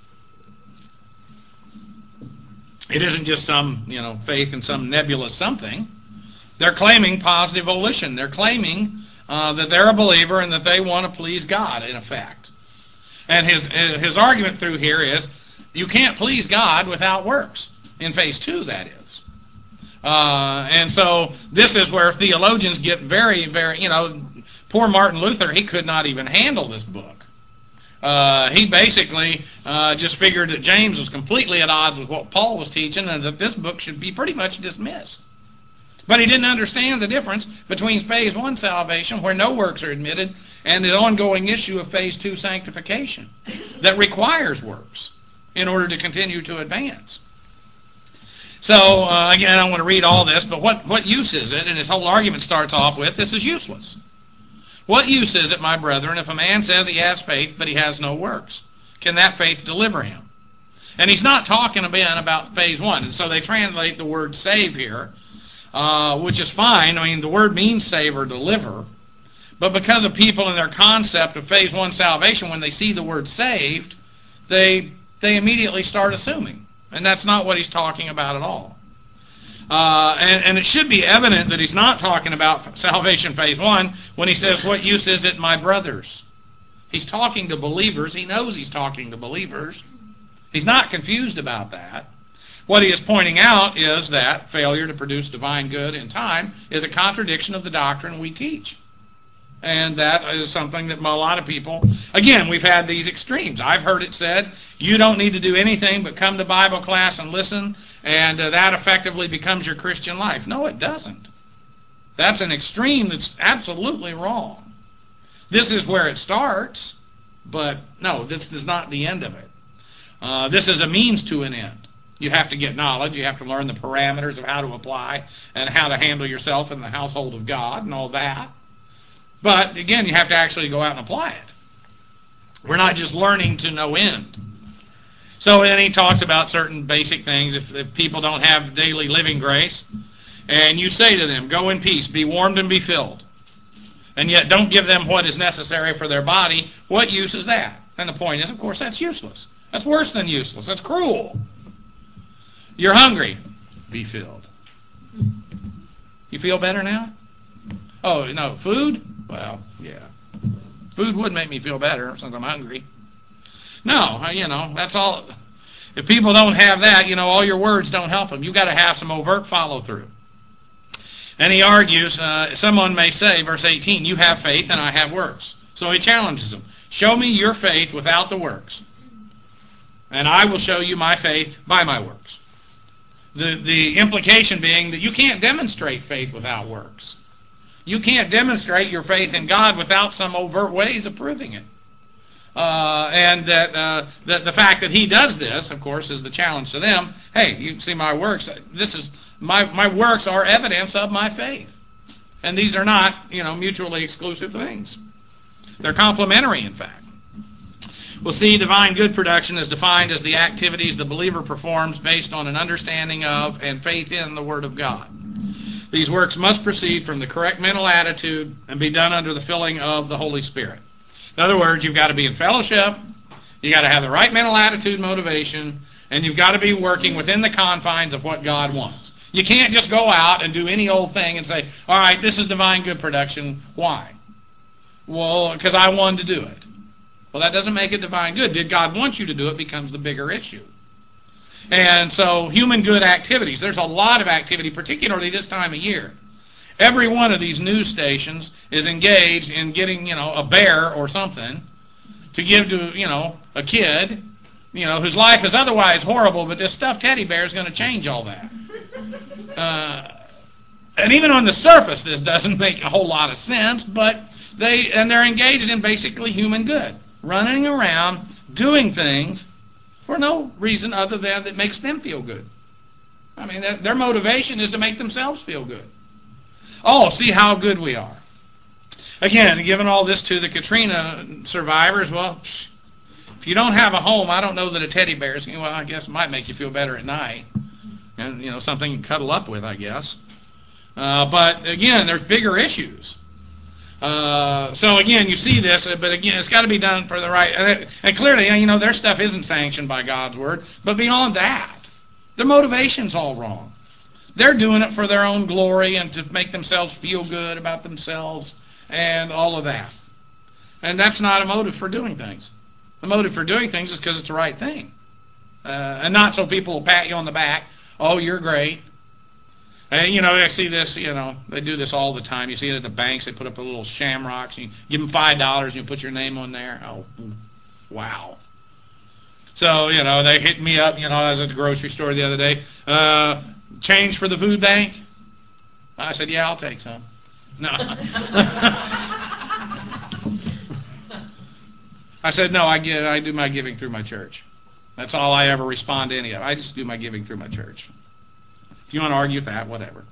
It isn't just some, you know, faith in some nebulous something. They're claiming positive volition. They're claiming uh, that they're a believer and that they want to please God, in effect. And his his argument through here is, you can't please God without works. In phase two, that is. Uh, and so this is where theologians get very, very, you know, poor Martin Luther, he could not even handle this book. Uh, he basically uh, just figured that James was completely at odds with what Paul was teaching and that this book should be pretty much dismissed. But he didn't understand the difference between phase one salvation, where no works are admitted, and the ongoing issue of phase two sanctification that requires works in order to continue to advance. So, uh, again, I don't want to read all this, but what, what use is it? And his whole argument starts off with, this is useless. What use is it, my brethren, if a man says he has faith, but he has no works? Can that faith deliver him? And he's not talking again about phase one. And so they translate the word save here, uh, which is fine. I mean, the word means save or deliver. But because of people and their concept of phase one salvation, when they see the word saved, they, they immediately start assuming. And that's not what he's talking about at all. Uh, and, and it should be evident that he's not talking about salvation phase one when he says, what use is it, my brothers? He's talking to believers. He knows he's talking to believers. He's not confused about that. What he is pointing out is that failure to produce divine good in time is a contradiction of the doctrine we teach. And that is something that a lot of people, again, we've had these extremes. I've heard it said, you don't need to do anything but come to Bible class and listen, and uh, that effectively becomes your Christian life. No, it doesn't. That's an extreme that's absolutely wrong. This is where it starts, but no, this is not the end of it. Uh, this is a means to an end. You have to get knowledge. You have to learn the parameters of how to apply and how to handle yourself in the household of God and all that. But, again, you have to actually go out and apply it. We're not just learning to no end. So then he talks about certain basic things. If, if people don't have daily living grace, and you say to them, go in peace, be warmed and be filled, and yet don't give them what is necessary for their body, what use is that? And the point is, of course, that's useless. That's worse than useless. That's cruel. You're hungry. Be filled. You feel better now? Oh, no, food? Well, yeah. Food would make me feel better since I'm hungry. No, you know, that's all. If people don't have that, you know, all your words don't help them. You've got to have some overt follow-through. And he argues, uh, someone may say, verse eighteen, you have faith and I have works. So he challenges them. Show me your faith without the works, and I will show you my faith by my works. The, the implication being that you can't demonstrate faith without works. You can't demonstrate your faith in God without some overt ways of proving it. Uh, and that, uh, that the fact that he does this, of course, is the challenge to them. Hey, you see my works. This is my my works are evidence of my faith, and these are not, you know, mutually exclusive things. They're complementary, in fact. We'll see divine good production is defined as the activities the believer performs based on an understanding of and faith in the Word of God. These works must proceed from the correct mental attitude and be done under the filling of the Holy Spirit. In other words, you've got to be in fellowship, you've got to have the right mental attitude, motivation, and you've got to be working within the confines of what God wants. You can't just go out and do any old thing and say, all right, this is divine good production. Why? Well, because I wanted to do it. Well, that doesn't make it divine good. Did God want you to do it becomes the bigger issue. And so human good activities, there's a lot of activity, particularly this time of year. Every one of these news stations is engaged in getting, you know, a bear or something to give to, you know, a kid, you know, whose life is otherwise horrible, but this stuffed teddy bear is going to change all that. Uh, and even on the surface, this doesn't make a whole lot of sense, but they, and they're engaged in basically human good, running around, doing things for no reason other than it makes them feel good. I mean, their motivation is to make themselves feel good. Oh, see how good we are. Again, given all this to the Katrina survivors, well, if you don't have a home, I don't know that a teddy bear is, well, I guess it might make you feel better at night. And, you know, something you can cuddle up with, I guess. Uh, but, again, there's bigger issues. Uh, so again, you see this, but again, it's got to be done for the right. And, it, and clearly, you know, their stuff isn't sanctioned by God's word. But beyond that, their motivation's all wrong. They're doing it for their own glory and to make themselves feel good about themselves and all of that. And that's not a motive for doing things. The motive for doing things is because it's the right thing, uh, and not so people will pat you on the back. Oh, you're great. And, you know, I see this, you know, they do this all the time. You see it at the banks. They put up a little shamrocks. You give them five dollars and you put your name on there. Oh, wow. So, you know, they hit me up, you know, I was at the grocery store the other day. Uh, change for the food bank? I said, yeah, I'll take some. No. I said, no, I give, I do my giving through my church. That's all I ever respond to any of it. I just do my giving through my church. If you want to argue with that, whatever.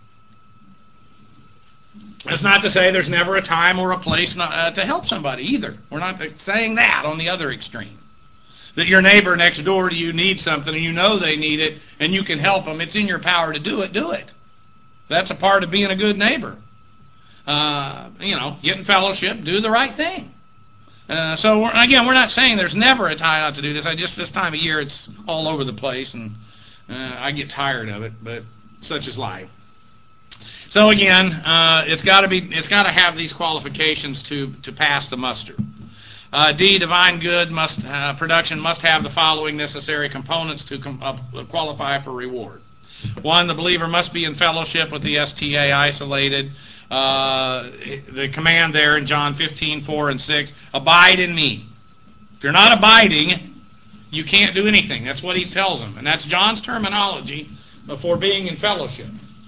That's not to say there's never a time or a place not, uh, to help somebody either. We're not saying that on the other extreme. That your neighbor next door to you needs something and you know they need it and you can help them. It's in your power to do it. Do it. That's a part of being a good neighbor. Uh, you know, get in fellowship, do the right thing. Uh, so, we're, again, we're not saying there's never a time not to do this. I just, this time of year, it's all over the place, and uh, I get tired of it, but such is life. So, again, uh, it's got to be, it's got to have these qualifications to, to pass the muster. Uh, D, divine good must, uh, production must have the following necessary components to com- uh, qualify for reward. One, the believer must be in fellowship with the S T A, isolated. Uh, the command there in John fifteen, four and six, abide in me. If you're not abiding, you can't do anything. That's what he tells them. And that's John's terminology for being in fellowship.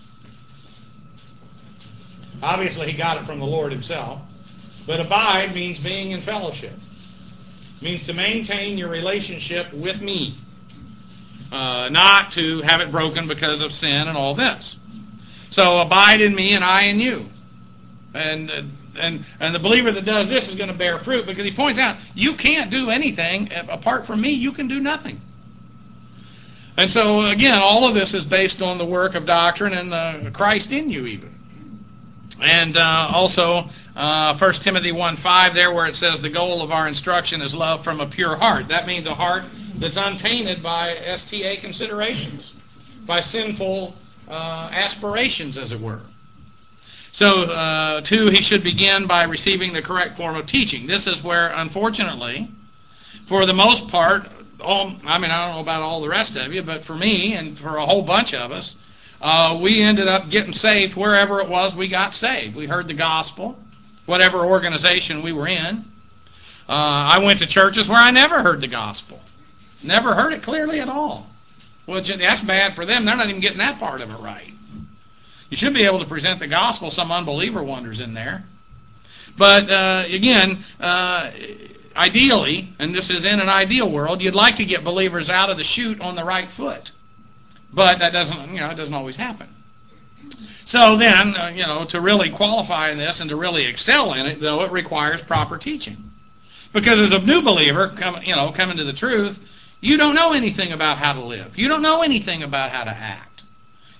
Obviously, he got it from the Lord himself. But abide means being in fellowship. It means to maintain your relationship with me. Uh, not to have it broken because of sin and all this. So abide in me and I in you. And and and the believer that does this is going to bear fruit, because he points out you can't do anything apart from me. You can do nothing. And so again, all of this is based on the work of doctrine and uh, Christ in you even. And uh, also uh, First Timothy one five there, where it says the goal of our instruction is love from a pure heart. That means a heart that's untainted by S T A considerations, by sinful uh, aspirations, as it were. So, uh, two, he should begin by receiving the correct form of teaching. This is where, unfortunately, for the most part, all, I mean, I don't know about all the rest of you, but for me and for a whole bunch of us, uh, we ended up getting saved wherever it was we got saved. We heard the gospel, whatever organization we were in. Uh, I went to churches where I never heard the gospel. Never heard it clearly at all. Well, that's bad for them. They're not even getting that part of it right. You should be able to present the gospel. Some unbeliever wanders in there. But, uh, again, uh, ideally, and this is in an ideal world, you'd like to get believers out of the chute on the right foot. But that doesn't, you know, it doesn't always happen. So then, uh, you know, to really qualify in this and to really excel in it, though, it requires proper teaching. Because as a new believer, come, you know, coming to the truth, you don't know anything about how to live. You don't know anything about how to act.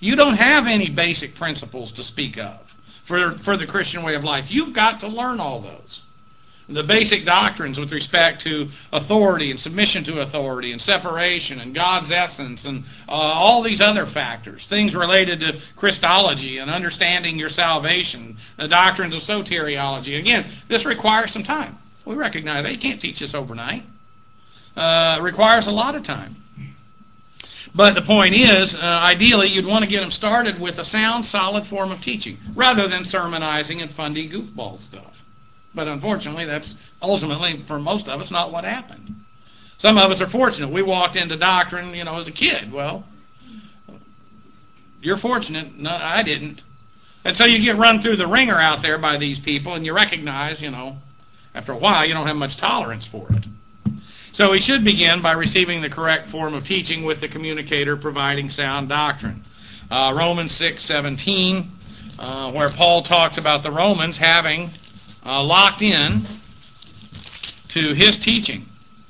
you don't have any basic principles to speak of for, for the Christian way of life. You've got to learn all those. The basic doctrines with respect to authority and submission to authority and separation and God's essence and uh, all these other factors, things related to Christology and understanding your salvation, the doctrines of soteriology. Again, this requires some time. We recognize that. You can't teach this overnight. Uh, it requires a lot of time. But the point is, uh, ideally, you'd want to get them started with a sound, solid form of teaching rather than sermonizing and fundy goofball stuff. But unfortunately, that's ultimately, for most of us, not what happened. Some of us are fortunate. We walked into doctrine, you know, as a kid. Well, you're fortunate. No, I didn't. And so you get run through the ringer out there by these people, and you recognize, you know, after a while, you don't have much tolerance for it. So we should begin by receiving the correct form of teaching with the communicator providing sound doctrine. Uh, Romans six seventeen, uh, where Paul talks about the Romans having Uh, locked in to his teaching.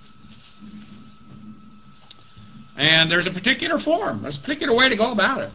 And there's a particular form. There's a particular way to go about it.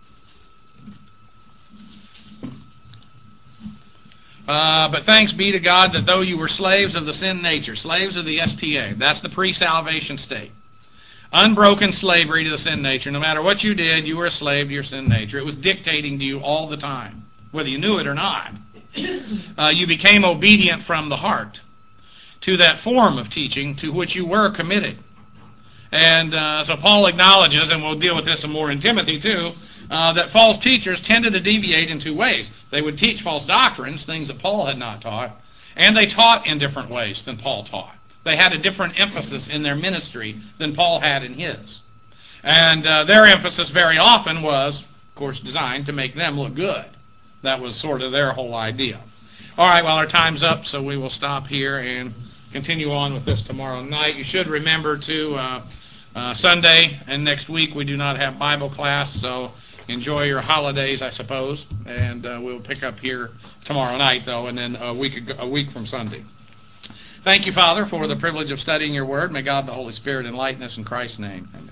Uh, but thanks be to God that though you were slaves of the sin nature, slaves of the S T A, that's the pre-salvation state, unbroken slavery to the sin nature. No matter what you did, you were a slave to your sin nature. It was dictating to you all the time, whether you knew it or not. Uh, you became obedient from the heart to that form of teaching to which you were committed. And uh, so Paul acknowledges, and we'll deal with this some more in Timothy too, uh, that false teachers tended to deviate in two ways. They would teach false doctrines, things that Paul had not taught, and they taught in different ways than Paul taught. They had a different emphasis in their ministry than Paul had in his. And uh, their emphasis very often was, of course, designed to make them look good. That was sort of their whole idea. All right, well, our time's up, so we will stop here and continue on with this tomorrow night. You should remember to uh, uh, Sunday and next week we do not have Bible class, so enjoy your holidays, I suppose, and uh, we'll pick up here tomorrow night, though, and then a week ago, a week from Sunday. Thank you, Father, for the privilege of studying your word. May God the Holy Spirit enlighten us in Christ's name. Amen.